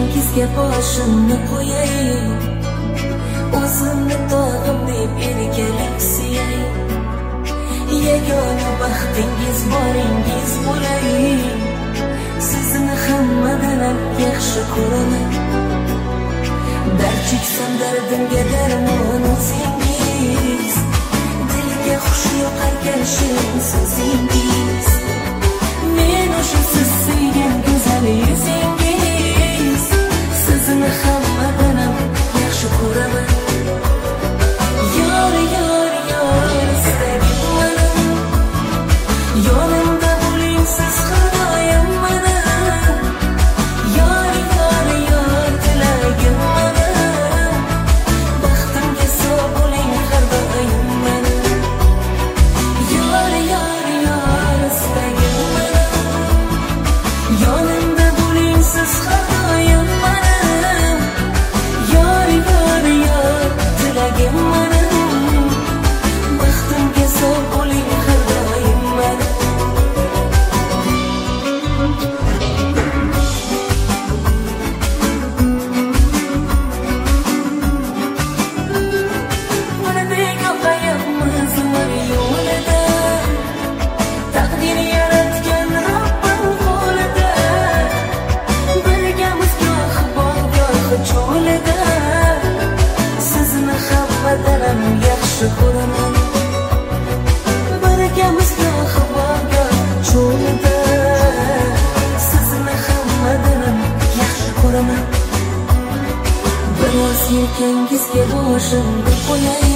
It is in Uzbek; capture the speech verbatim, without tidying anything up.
yelkangizga boshimni qo'yay, o'zimni tog'im deb erkalik suyay. Yagona baxtingiz boringiz bo'lay, sizni hammadan ham yaxshi ko'raman. Dard cheksam dardimga darmon o'zingiz, dilga xush yoqarkan shirin so'zingiz. Men o'sha siz sevgan go'zal yuzingiz, sizni hammadan ham yaxshi ko'raman. Yor yor yor istagim mening, yonimda bo'ling siz har doim mening. Yor yor yor tilagim mening, baxtimga sog' bo'ling har doim mening. Yor yor yor istagim mening, yonimda bo'ling siz har doim mening. Yor yor yor tilagim mening, baxtimga sog' bo'ling har doim mening. Mana bego'yamiz umr yo'lida, taqdir yaratgan Robbim qo'lida. Birgamiz goh bog' goh cho'lida, sizni hammadan ham yaxshi ko'raman. Birgamiz goh bog' goh cho'lida, sizni hammadan ham yaxshi ko'raman. Biroz yelkangizga boshimni qo'yay,